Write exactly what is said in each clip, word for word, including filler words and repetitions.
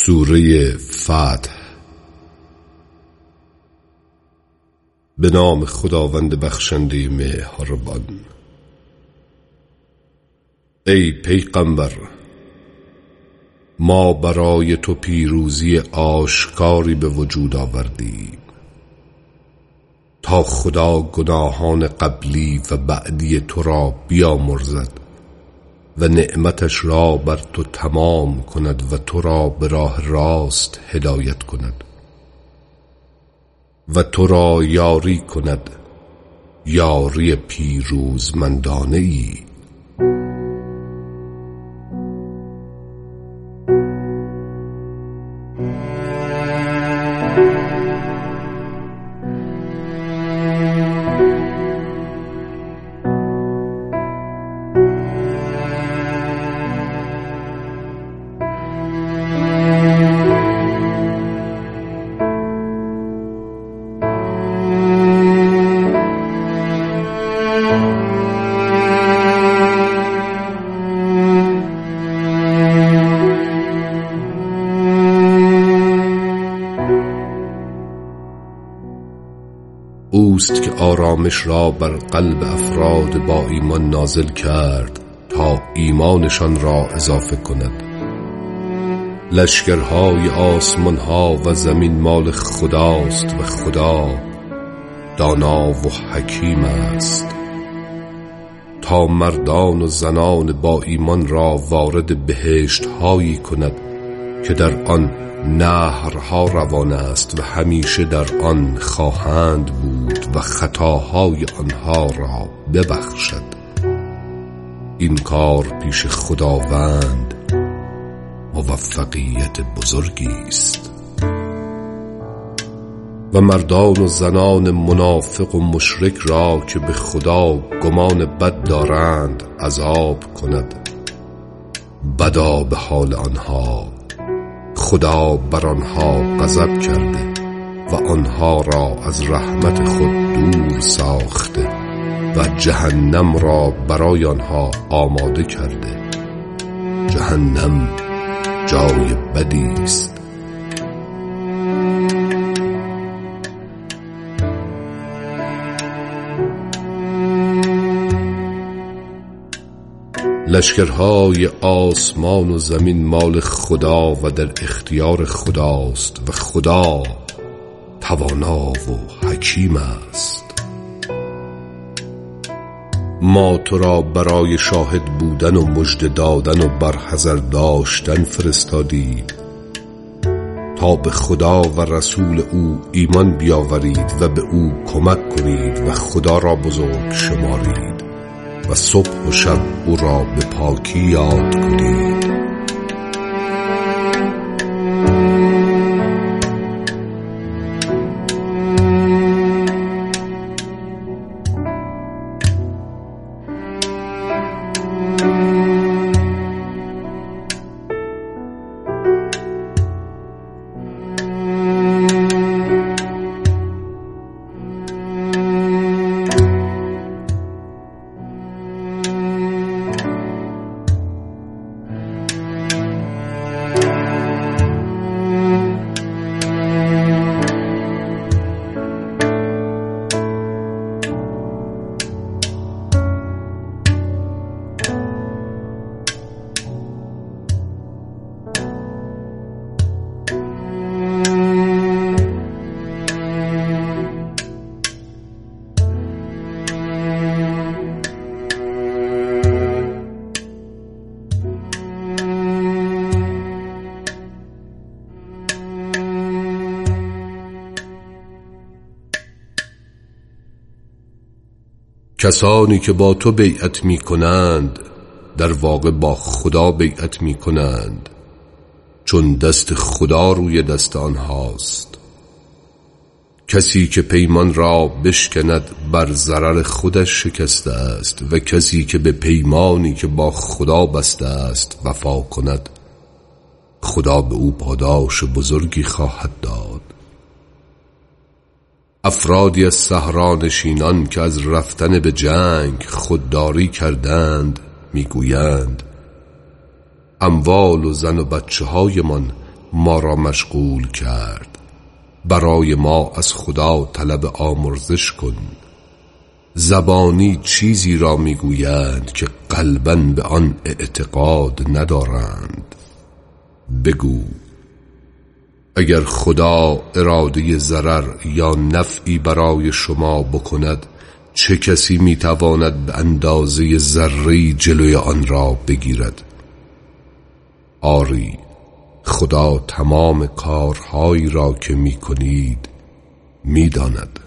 سوره فتح. به نام خداوند بخشنده مهربان. ای پیغمبر، ما برای تو پیروزی آشکاری به وجود آوردیم تا خدا گناهان قبلی و بعدی تو را بیامرزد و نعمتش را بر تو تمام کند و تو را به راه راست هدایت کند و تو را یاری کند، یاری پیروزمندانه ای. اوست که آرامش را بر قلب افراد با ایمان نازل کرد تا ایمانشان را اضافه کند. لشکرهای آسمانها و زمین مال خداست و خدا دانا و حکیم است تا مردان و زنان با ایمان را وارد بهشت هایی کند که در آن نهرها روان است و همیشه در آن خواهند بود و خطاهای آنها را ببخشد. این کار پیش خداوند موفقیت بزرگی است. و مردان و زنان منافق و مشرک را که به خدا گمان بد دارند عذاب کند. بدا به حال آنها، خدا بر آنها غضب کرده و آنها را از رحمت خود دور ساخته و جهنم را برای آنها آماده کرده. جهنم جای بدی است. لشکرهای آسمان و زمین مال خدا و در اختیار خداست و خدا توانا و حکیم است. ما تو را برای شاهد بودن و مژده دادن و برحذر داشتن فرستادیم تا به خدا و رسول او ایمان بیاورید و به او کمک کنید و خدا را بزرگ شمارید و صبح و شب او را به پاکی یاد کنید. کسانی که با تو بیعت می کنند در واقع با خدا بیعت می کنند، چون دست خدا روی دست آنهاست. کسی که پیمان را بشکند بر ضرر خودش شکسته است و کسی که به پیمانی که با خدا بسته است وفا کند خدا به او پاداش بزرگی خواهد داد. افرادی از صحرانشینان که از رفتن به جنگ خودداری کردند میگویند اموال و زن و بچه های من ما را مشغول کرد. برای ما از خدا طلب آمرزش کن. زبانی چیزی را میگویند که قلباً به آن اعتقاد ندارند. بگو اگر خدا اراده ضرر یا نفعی برای شما بکند، چه کسی میتواند به اندازه ذره‌ای جلوی آن را بگیرد؟ آری، خدا تمام کارهایی را که میکنید میداند.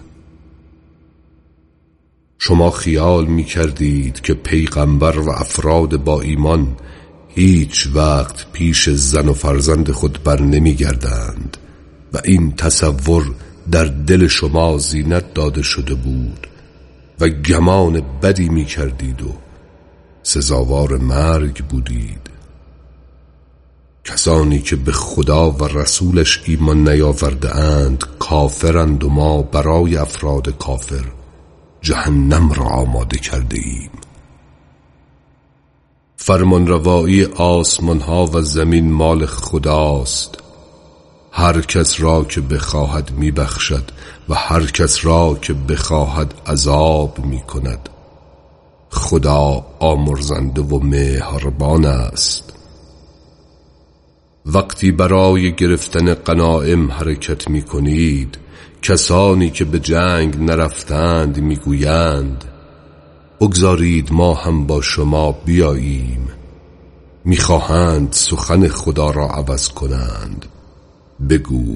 شما خیال میکردید که پیغمبر و افراد با ایمان هیچ وقت پیش زن و فرزند خود بر نمیگردند و این تصور در دل شما زینت داده شده بود و گمان بدی میکردید و سزاوار مرگ بودید. کسانی که به خدا و رسولش ایمان نیاورده اند کافرند و ما برای افراد کافر جهنم را آماده کرده ایم. فرمانروایی آسمان ها و زمین مال خداست. هر کس را که بخواهد می بخشد و هر کس را که بخواهد عذاب می کند. خدا آمرزنده و مهربان است. وقتی برای گرفتن غنایم حرکت می کنید، کسانی که به جنگ نرفتند می گویند بگذارید ما هم با شما بیاییم. می خواهند سخن خدا را عوض کنند. بگو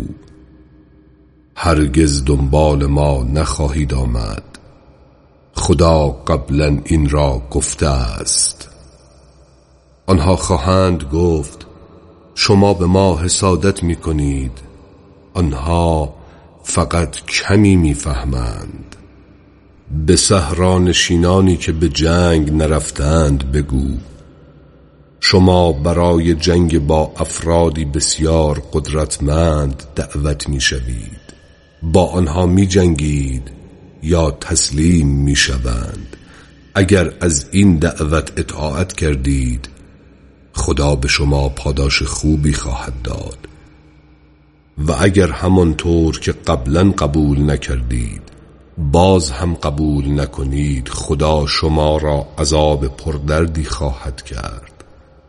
هرگز دنبال ما نخواهید آمد. خدا قبلا این را گفته است. آنها خواهند گفت شما به ما حسادت می کنید. آنها فقط کمی می فهمند. به صحرانشینانی که به جنگ نرفتند بگو شما برای جنگ با افرادی بسیار قدرتمند دعوت می شوید. با آنها می جنگید یا تسلیم می شوند. اگر از این دعوت اطاعت کردید خدا به شما پاداش خوبی خواهد داد و اگر همانطور که قبلا قبول نکردید باز هم قبول نکنید خدا شما را عذاب پردردی خواهد کرد.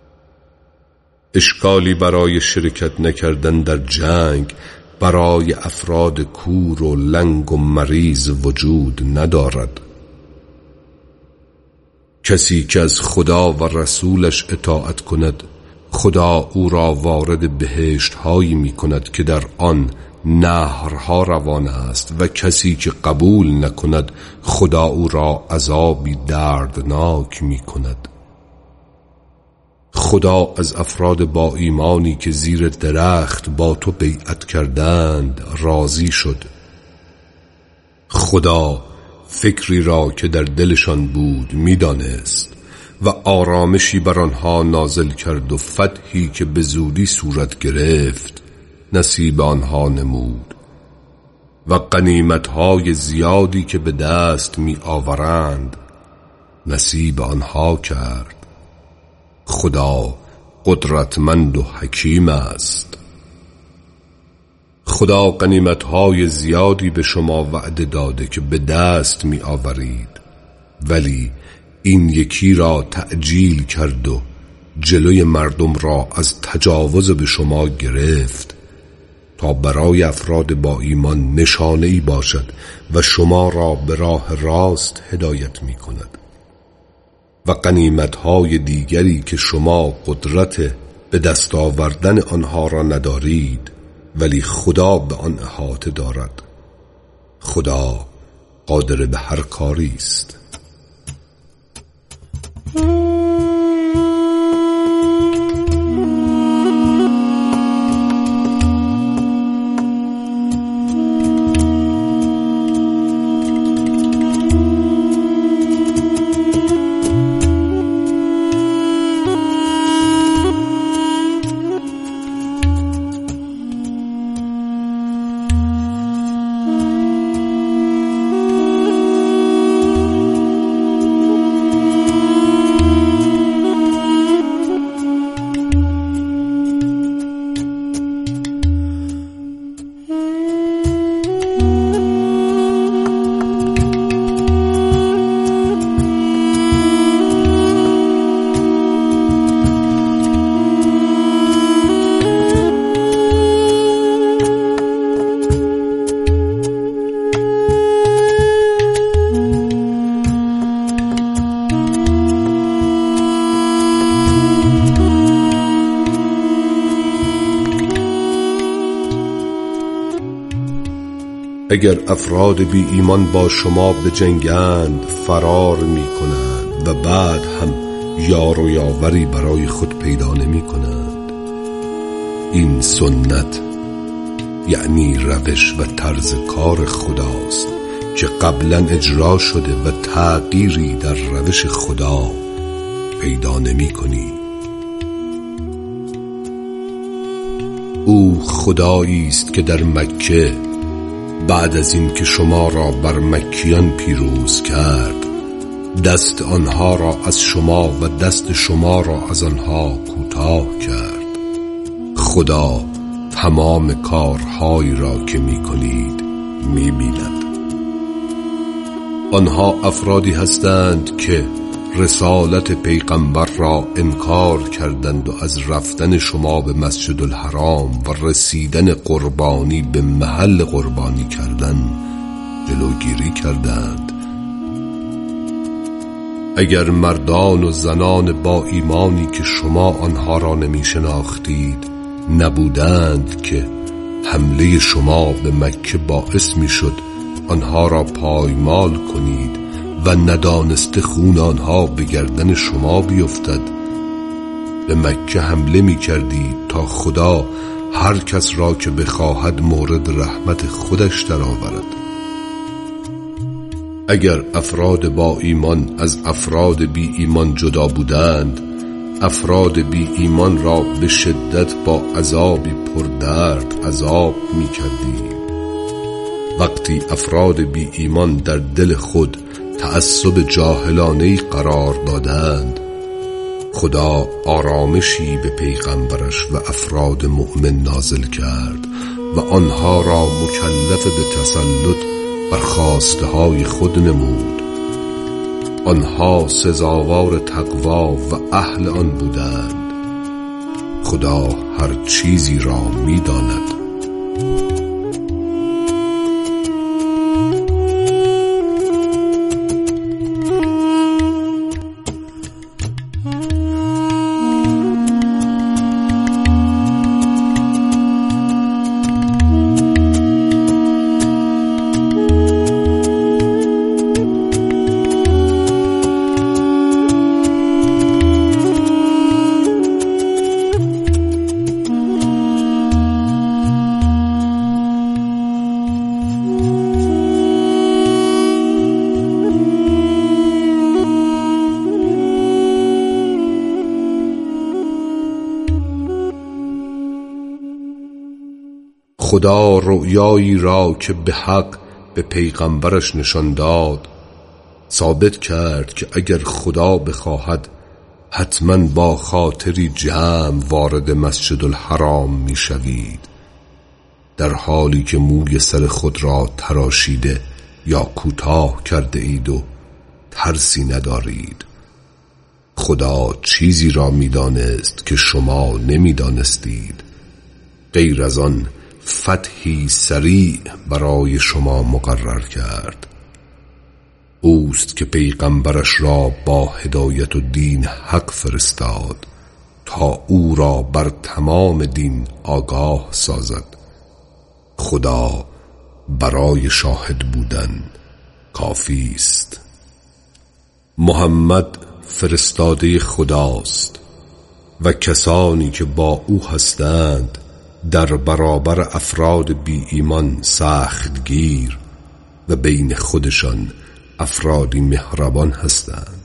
اشکالی برای شرکت نکردن در جنگ برای افراد کور و لنگ و مریض وجود ندارد. کسی که از خدا و رسولش اطاعت کند خدا او را وارد بهشت هایی می کند که در آن نهرها روان است و کسی که قبول نکند خدا او را عذابی دردناک می کند. خدا از افراد با ایمانی که زیر درخت با تو بیعت کردند راضی شد. خدا فکری را که در دلشان بود میدانست و آرامشی بر آنها نازل کرد و فتحی که به زودی صورت گرفت نصیب آنها نمود و غنیمت‌های زیادی که به دست می آورند نصیب آنها کرد. خدا قدرتمند و حکیم است. خدا غنیمت‌های زیادی به شما وعده داده که به دست می آورید، ولی این یکی را تعجیل کرد و جلوی مردم را از تجاوز به شما گرفت تا برای افراد با ایمان نشانه‌ای باشد و شما را به راه راست هدایت می کند. و غنیمت‌های دیگری که شما قدرت به دست آوردن آنها را ندارید ولی خدا به آن احاطه دارد. خدا قادر به هر کاری است. اگر افراد بی ایمان با شما بجنگند فرار می کنند و بعد هم یار و یاوری برای خود پیدا نمی کنند. این سنت یعنی روش و طرز کار خداست که قبلا اجرا شده و تغییری در روش خدا پیدا نمی کنی. او خدایی است که در مکه بعد از این که شما را بر مکیان پیروز کرد دست آنها را از شما و دست شما را از آنها کوتاه کرد. خدا تمام کارهایی را که می کنید می بیند. آنها افرادی هستند که رسالت پیغمبر را انکار کردند و از رفتن شما به مسجد الحرام و رسیدن قربانی به محل قربانی کردن جلوگیری کردند. اگر مردان و زنان با ایمانی که شما آنها را نمی شناختید نبودند که حمله شما به مکه باعث می شد آنها را پایمال کنید و ندانسته خون آنها به گردن شما بیفتد، به مکه حمله می کردید تا خدا هر کس را که بخواهد مورد رحمت خودش درآورد. اگر افراد با ایمان از افراد بی ایمان جدا بودند افراد بی ایمان را به شدت با عذابی پردرد عذاب می کردیم. وقتی افراد بی ایمان در دل خود تعصب جاهلانه‌ای قرار دادند خدا آرامشی به پیغمبرش و افراد مؤمن نازل کرد و آنها را مکلف به تسلط بر خواسته های خود نمود. آنها سزاوار تقوا و اهل آن بودند. خدا هر چیزی را می داند. خدا رؤیایی را که به حق به پیغمبرش نشان داد ثابت کرد که اگر خدا بخواهد حتما با خاطری جمع وارد مسجد الحرام می شوید، در حالی که موی سر خود را تراشیده یا کوتاه کرده اید و ترسی ندارید. خدا چیزی را می دانست که شما نمی دانستید. غیر از آن فتحی سریع برای شما مقرر کرد. اوست که پیغمبرش را با هدایت و دین حق فرستاد تا او را بر تمام دین آگاه سازد. خدا برای شاهد بودن کافی است. محمد فرستاده خداست و کسانی که با او هستند در برابر افراد بی ایمان سخت گیر و بین خودشان افرادی مهربان هستند.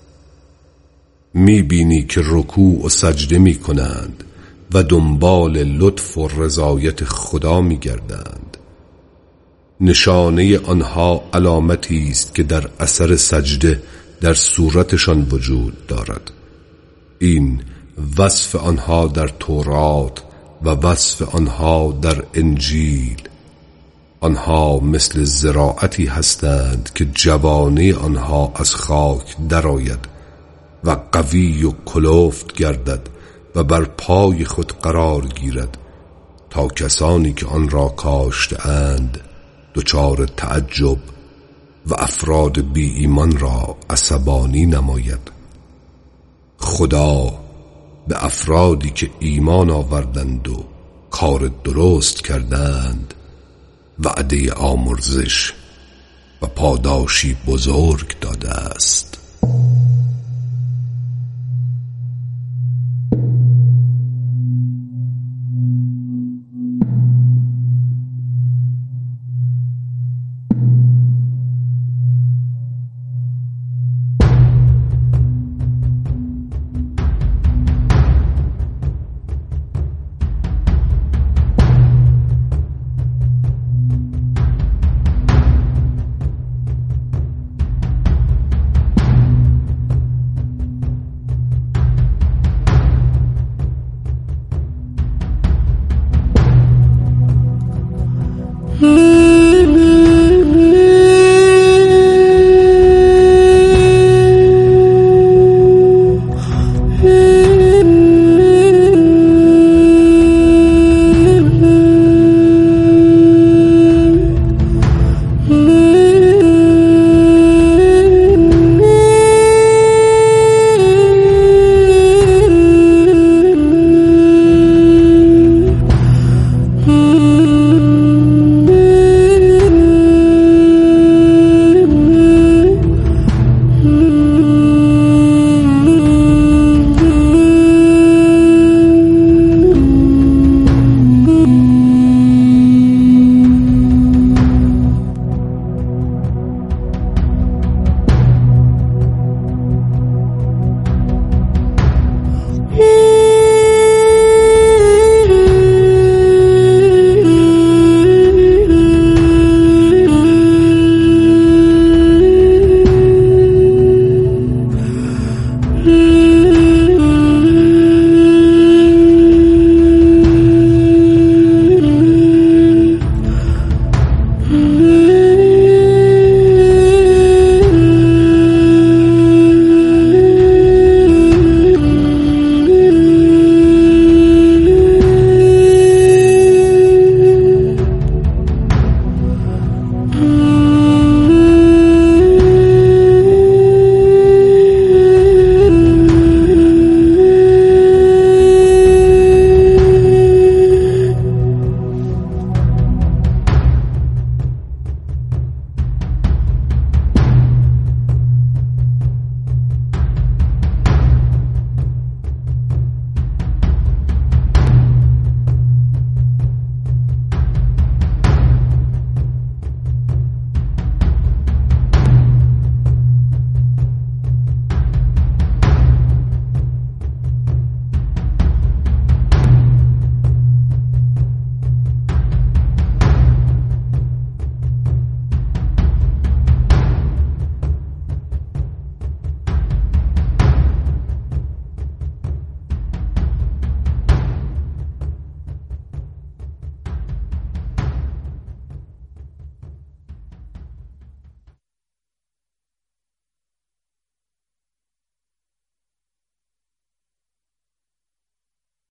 می بینی که رکوع و سجده می کنند و دنبال لطف و رضایت خدا می گردند. نشانه آنها علامتی است که در اثر سجده در صورتشان وجود دارد. این وصف آنها در تورات و وصف آنها در انجیل. آنها مثل زراعتی هستند که جوانه آنها از خاک درآید و قوی و کلفت گردد و بر پای خود قرار گیرد تا کسانی که آن را کاشته‌اند دچار تعجب و افراد بی ایمان را عصبانی نماید. خدا به افرادی که ایمان آوردند و کار درست کردند وعده آمرزش و پاداشی بزرگ داده است. Hmm.